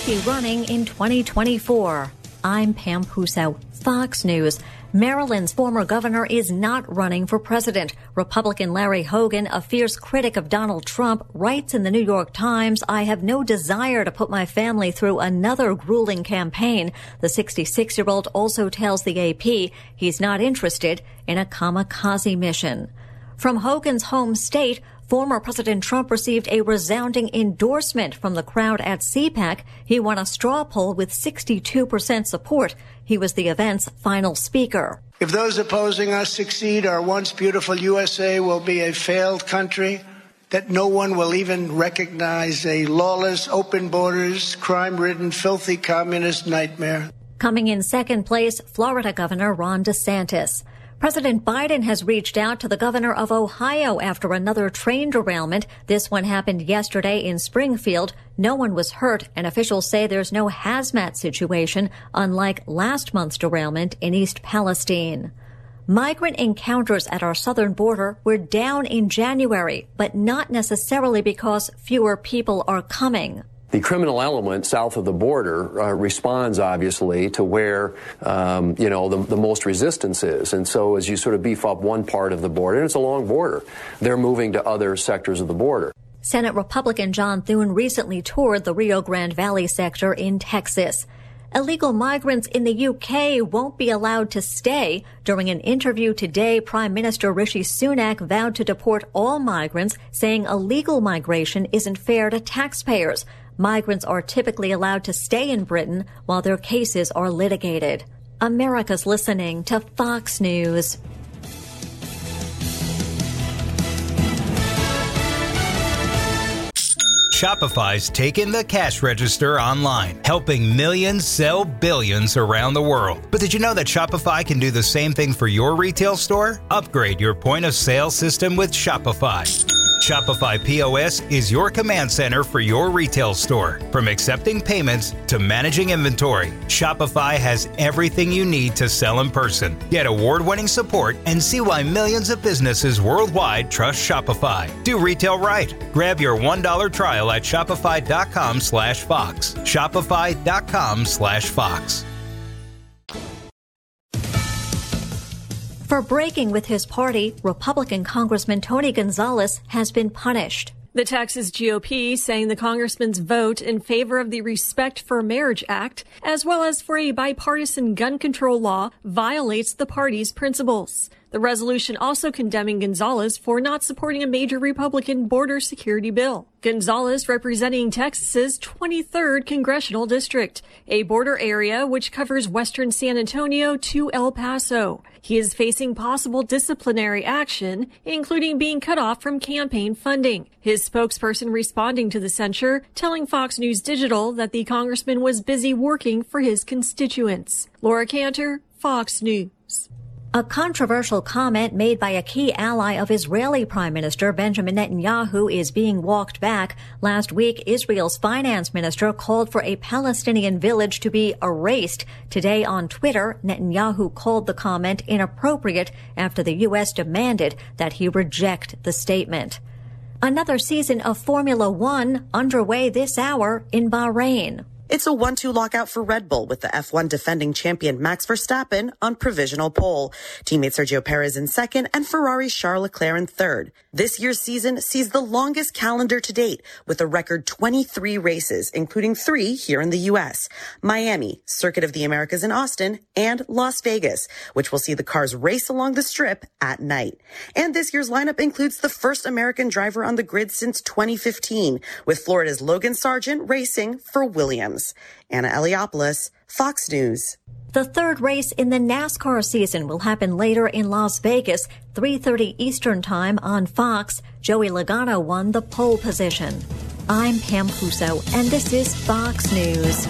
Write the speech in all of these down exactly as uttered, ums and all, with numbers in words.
she running in twenty twenty-four? I'm Pam Puso, Fox News. Maryland's former governor is not running for president. Republican Larry Hogan, a fierce critic of Donald Trump, writes in the New York Times, "I have no desire to put my family through another grueling campaign." The sixty-six-year-old also tells the A P he's not interested in a kamikaze mission. From Hogan's home state, former President Trump received a resounding endorsement from the crowd at CPAC. He won a straw poll with sixty-two percent support. He was the event's final speaker. If those opposing us succeed, our once beautiful U S A will be a failed country that no one will even recognize, a lawless, open borders, crime-ridden, filthy communist nightmare. Coming in second place, Florida Governor Ron DeSantis. President Biden has reached out to the governor of Ohio after another train derailment. This one happened yesterday in Springfield. No one was hurt, and officials say there's no hazmat situation, unlike last month's derailment in East Palestine. Migrant encounters at our southern border were down in January, but not necessarily because fewer people are coming. The criminal element south of the border uh, responds, obviously, to where, um, you know, the, the most resistance is. And so as you sort of beef up one part of the border, and it's a long border, they're moving to other sectors of the border. Senate Republican John Thune recently toured the Rio Grande Valley sector in Texas. Illegal migrants in the U K won't be allowed to stay. During an interview today, Prime Minister Rishi Sunak vowed to deport all migrants, saying illegal migration isn't fair to taxpayers. Migrants are typically allowed to stay in Britain while their cases are litigated. America's listening to Fox News. Shopify's taken the cash register online, helping millions sell billions around the world. But did you know that Shopify can do the same thing for your retail store? Upgrade your point of sale system with Shopify. Shopify P O S is your command center for your retail store. From accepting payments to managing inventory, Shopify has everything you need to sell in person. Get award-winning support and see why millions of businesses worldwide trust Shopify. Do retail right. Grab your one dollar trial at shopify.com slash Fox. Shopify.com slash Fox. For breaking with his party, Republican Congressman Tony Gonzalez has been punished. The Texas G O P saying the congressman's vote in favor of the Respect for Marriage Act, as well as for a bipartisan gun control law, violates the party's principles. The resolution also condemning Gonzalez for not supporting a major Republican border security bill. Gonzalez representing Texas's twenty-third congressional district, a border area which covers western San Antonio to El Paso. He is facing possible disciplinary action, including being cut off from campaign funding. His spokesperson responding to the censure, telling Fox News Digital that the congressman was busy working for his constituents. Laura Cantor, Fox News. A controversial comment made by a key ally of Israeli Prime Minister Benjamin Netanyahu is being walked back. Last week, Israel's finance minister called for a Palestinian village to be erased. Today on Twitter, Netanyahu called the comment inappropriate after the U S demanded that he reject the statement. Another season of Formula One underway this hour in Bahrain. It's a one two lockout for Red Bull with the F one defending champion Max Verstappen on provisional pole. Teammate Sergio Perez in second and Ferrari's Charles Leclerc in third. This year's season sees the longest calendar to date with a record twenty-three races, including three here in the U S. Miami, Circuit of the Americas in Austin, and Las Vegas, which will see the cars race along the strip at night. And this year's lineup includes the first American driver on the grid since twenty fifteen, with Florida's Logan Sargent racing for Williams. Anna Eliopoulos, Fox News. The third race in the NASCAR season will happen later in Las Vegas, three thirty Eastern Time on Fox. Joey Logano won the pole position. I'm Pam Puso, and this is Fox News.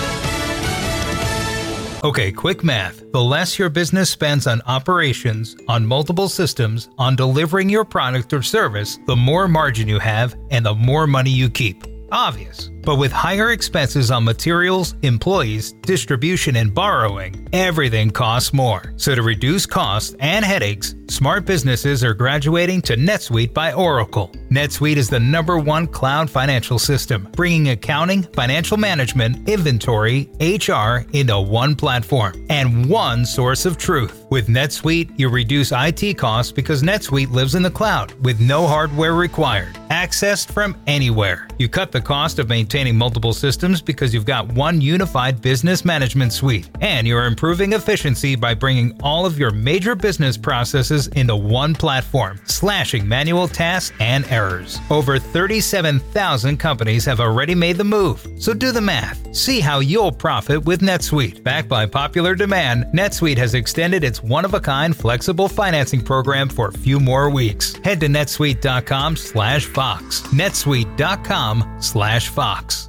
Okay, quick math. The less your business spends on operations, on multiple systems, on delivering your product or service, the more margin you have and the more money you keep. Obvious. But with higher expenses on materials, employees, distribution, and borrowing, everything costs more. So to reduce costs and headaches, smart businesses are graduating to NetSuite by Oracle. NetSuite is the number one cloud financial system, bringing accounting, financial management, inventory, H R into one platform and one source of truth. With NetSuite, you reduce I T costs because NetSuite lives in the cloud with no hardware required, accessed from anywhere. You cut the cost of maintaining multiple systems because you've got one unified business management suite, and you're improving efficiency by bringing all of your major business processes into one platform, slashing manual tasks and errors. Over thirty-seven thousand companies have already made the move, so do the math. See how you'll profit with NetSuite. Backed by popular demand, NetSuite has extended its one-of-a-kind flexible financing program for a few more weeks. Head to netsuite dot com slash Fox. netsuite dot com slash Fox.